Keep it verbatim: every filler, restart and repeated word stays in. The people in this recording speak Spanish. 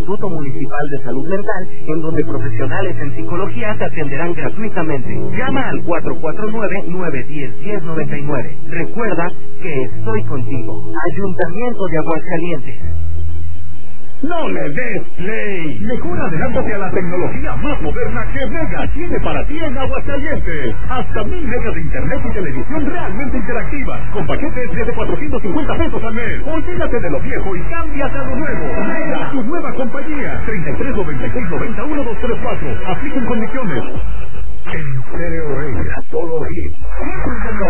Instituto Municipal de Salud Mental, en donde profesionales en psicología te atenderán gratuitamente. Llama al cuatro cuatro nueve, nueve uno cero, uno cero nueve nueve. Recuerda que estoy contigo. Ayuntamiento de Aguascalientes. ¡No le des play! Mejor adelántate a la tecnología más moderna que Mega tiene para ti en Aguascalientes. Hasta mil megas de internet y televisión realmente interactiva, con paquetes desde cuatrocientos cincuenta pesos al mes. Olvídate de lo viejo y cámbiate a lo nuevo. Mega, tu nueva compañía. treinta y tres noventa y seis noventa uno dos tres cuatro. Apliquen condiciones. En Stereo Radio, solo hits.